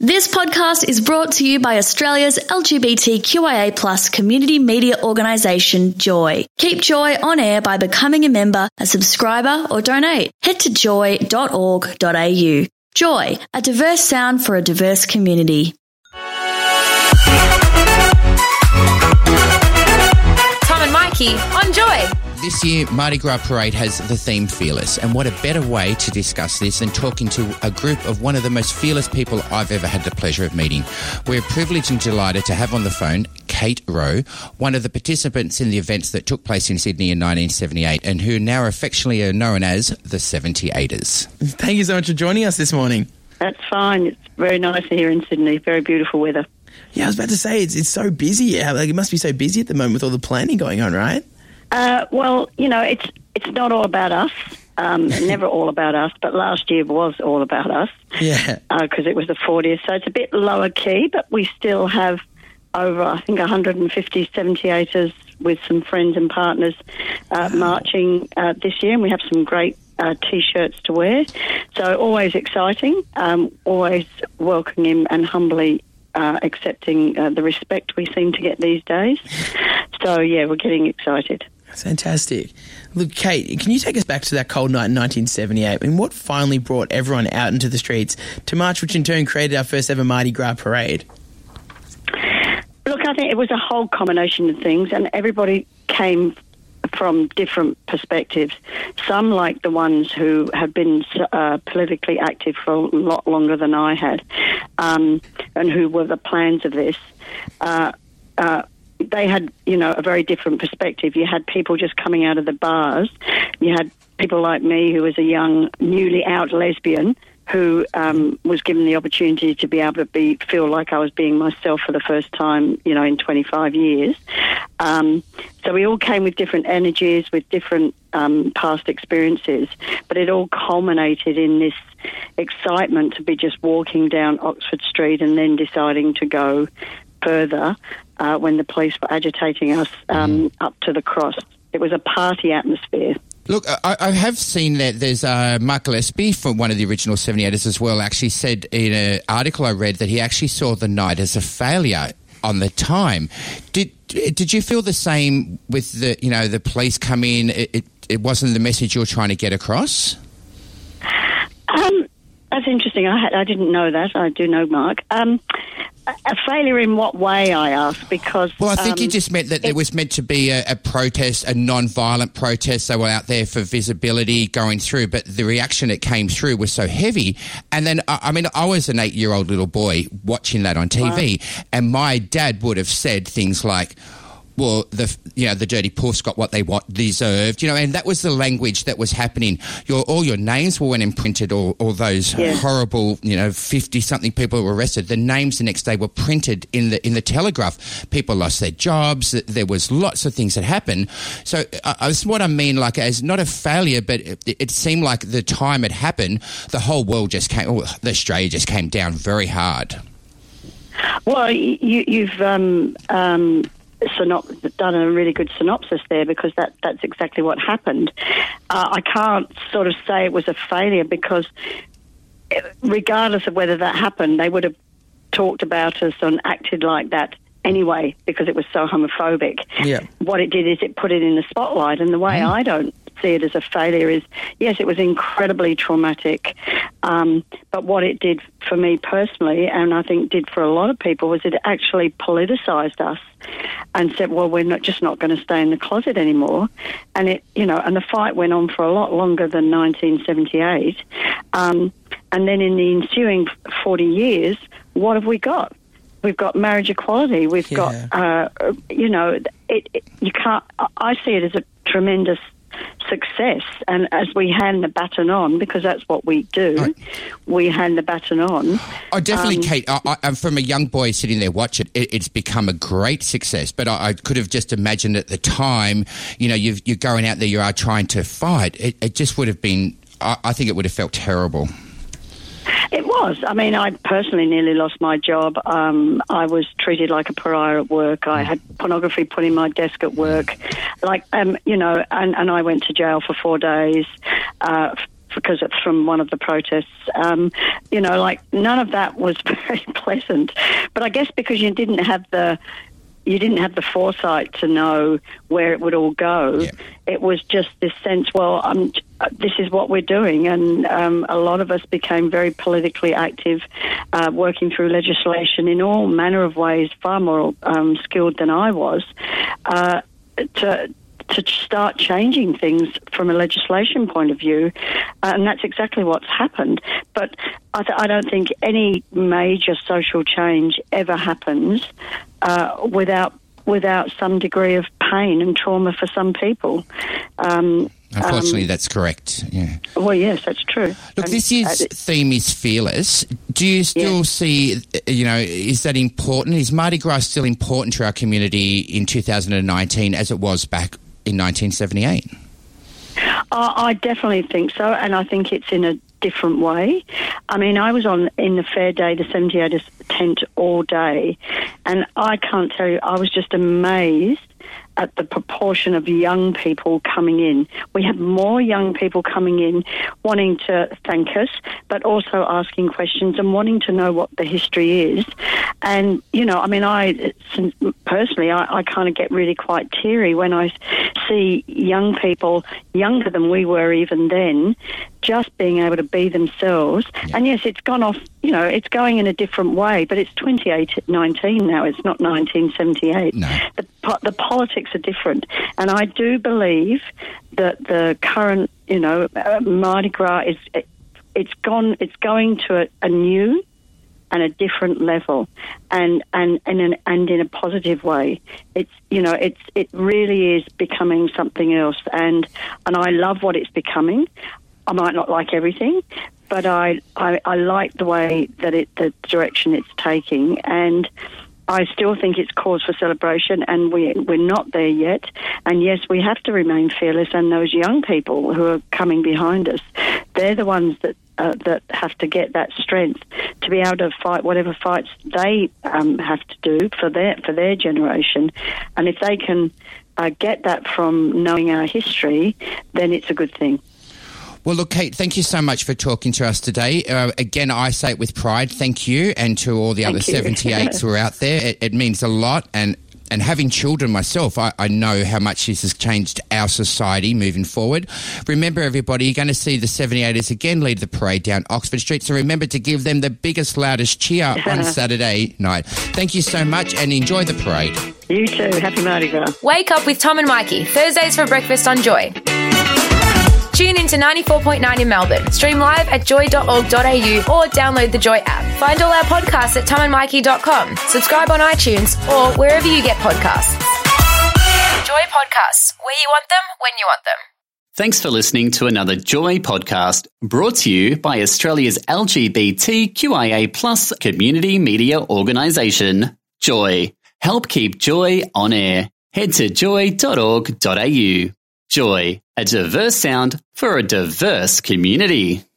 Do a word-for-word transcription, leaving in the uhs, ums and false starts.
This podcast is brought to you by Australia's L G B T Q I A plus community media organisation, Joy. Keep Joy on air by becoming a member, a subscriber or donate. Head to joy dot org dot a u. Joy, a diverse sound for a diverse community. Tom and Mikey on Joy. This year, Mardi Gras Parade has the theme Fearless, and what a better way to discuss this than talking to a group of one of the most fearless people I've ever had the pleasure of meeting. We're privileged and delighted to have on the phone Kate Rowe, one of the participants in the events that took place in Sydney in nineteen seventy-eight and who now affectionately are known as the seventy-eighters. Thank you so much for joining us this morning. That's fine. It's very nice here in Sydney. Very beautiful weather. Yeah, I was about to say, it's it's so busy. Yeah, like, it must be so busy at the moment with all the planning going on, right? Uh, well, you know, it's it's not all about us. Um, never all about us, but last year was all about us. Yeah. Because uh, it was the fortieth, so it's a bit lower key, but we still have over, I think, one hundred fifty seventy-eighters with some friends and partners uh, wow. marching uh, this year, and we have some great uh, T-shirts to wear. So always exciting, um, always welcoming and humbly uh, accepting uh, the respect we seem to get these days. So, yeah, we're getting excited. That's fantastic. Look, Kate, can you take us back to that cold night in nineteen seventy-eight? I mean, what finally brought everyone out into the streets to march, which in turn created our first ever Mardi Gras parade? Look, I think it was a whole combination of things, and everybody came from different perspectives. Some, like the ones who have been uh, politically active for a lot longer than I had, um, and who were the plans of this, uh, uh, they had, you know, a very different perspective. You had people just coming out of the bars. You had people like me, who was a young, newly out lesbian, who um, was given the opportunity to be able to be feel like I was being myself for the first time, you know, in twenty-five years. Um, so we all came with different energies, with different um, past experiences, but it all culminated in this excitement to be just walking down Oxford Street and then deciding to go further uh, when the police were agitating us um, mm. up to the cross. It was a party atmosphere. Look, I, I have seen that there's uh, Mark Gillespie from one of the original seventy-eighters as well actually said in an article I read that he actually saw the night as a failure on the time. Did did you feel the same with the, you know, the police come in, it, it, it wasn't the message you were trying to get across? Um, that's interesting. I, had, I didn't know that. I do know Mark. Um, a failure in what way, I asked, because... Well, I think um, you just meant that it, there was meant to be a, a protest, a non-violent protest. They were out there for visibility going through, but the reaction that came through was so heavy. And then, I, I mean, I was an eight-year-old little boy watching that on T V, wow. and my dad would have said things like, well, the you know the dirty puss got what they want, deserved, you know, and that was the language that was happening. Your all your names were when imprinted, all, all those yeah. horrible, you know, fifty something people who were arrested. The names the next day were printed in the in the Telegraph. People lost their jobs. There was lots of things that happened. So uh, that's what I mean, like as not a failure, but it, it seemed like the time it happened, the whole world just came, oh, Australia just came down very hard. Well, you, you've. Um, um Synop- done a really good synopsis there, because that, that's exactly what happened. Uh, I can't sort of say it was a failure, because regardless of whether that happened, they would have talked about us and acted like that anyway, because it was so homophobic. Yeah. What it did is it put it in the spotlight, and the way mm. I don't see it as a failure is, yes, it was incredibly traumatic, um, but what it did for me personally, and I think did for a lot of people, was it actually politicised us and said, well, we're not just not going to stay in the closet anymore. And it, you know, and the fight went on for a lot longer than nineteen seventy-eight. Um, and then in the ensuing forty years, what have we got? We've got marriage equality. We've yeah. got, uh, you know, it, it, you can't. I see it as a tremendous success, and as we hand the baton on, because that's what we do, right. we hand the baton on. Oh, definitely, um, Kate. I, I, from a young boy sitting there watching it, it, it's become a great success. But I, I could have just imagined at the time, you know, you've, you're going out there, you are trying to fight. It, it just would have been. I, I think it would have felt terrible. It was. I mean, I personally nearly lost my job. Um, I was treated like a pariah at work. I had pornography put in my desk at work. Like, um, you know, and, and I went to jail for four days uh, because it's from one of the protests. Um, you know, like none of that was very pleasant. But I guess because you didn't have the you didn't have the foresight to know where it would all go. Yeah. It was just this sense, well, um, this is what we're doing. And um, a lot of us became very politically active, uh, working through legislation in all manner of ways, far more um, skilled than I was, uh, to to start changing things from a legislation point of view, uh, and that's exactly what's happened. But I, th- I don't think any major social change ever happens uh, without without some degree of pain and trauma for some people. Um, Unfortunately, um, that's correct. Yeah. Well, yes, that's true. Look, and, this year's uh, theme is fearless. Do you still yeah. see, you know, is that important? Is Mardi Gras still important to our community in two thousand nineteen as it was back in nineteen seventy-eight? Uh, I definitely think so, and I think it's in a different way. I mean, I was on in the Fair Day, the seventy-eighters tent all day, and I can't tell you, I was just amazed at the proportion of young people coming in. We have more young people coming in wanting to thank us, but also asking questions and wanting to know what the history is. And, you know, I mean, I personally, I, I kind of get really quite teary when I see young people, younger than we were even then, just being able to be themselves. Yeah. And yes, it's gone off, you know, it's going in a different way, but it's twenty nineteen now, it's not nineteen seventy-eight. No. The, the politics are different. And I do believe that the current, you know, uh, Mardi Gras is, it, it's gone, it's going to a, a new and a different level, and and and in, and in a positive way. It's, you know, it's it really is becoming something else, and and I love what it's becoming. I might not like everything, but I, I, I like the way that it, the direction it's taking, and I still think it's cause for celebration, and we, we're not there yet. And yes, we have to remain fearless, and those young people who are coming behind us, they're the ones that uh, that have to get that strength to be able to fight whatever fights they um, have to do for their, for their generation. And if they can uh, get that from knowing our history, then it's a good thing. Well, look, Kate, thank you so much for talking to us today. Uh, again, I say it with pride. Thank you, and to all the thank other you. seventy-eights who are out there. It, it means a lot, and and having children myself, I, I know how much this has changed our society moving forward. Remember, everybody, you're going to see the seventy-eighters again lead the parade down Oxford Street, so remember to give them the biggest, loudest cheer on Saturday night. Thank you so much, and enjoy the parade. You too. Happy Mardi Gras. Wake up with Tom and Mikey, Thursdays for breakfast on Joy. Tune in to ninety-four point nine in Melbourne. Stream live at joy dot org dot a u or download the Joy app. Find all our podcasts at tom and mikey dot com. Subscribe on iTunes or wherever you get podcasts. Joy Podcasts, where you want them, when you want them. Thanks for listening to another Joy podcast brought to you by Australia's L G B T Q I A plus community media organisation, Joy. Help keep Joy on air. Head to joy dot org dot a u. Joy, a diverse sound for a diverse community.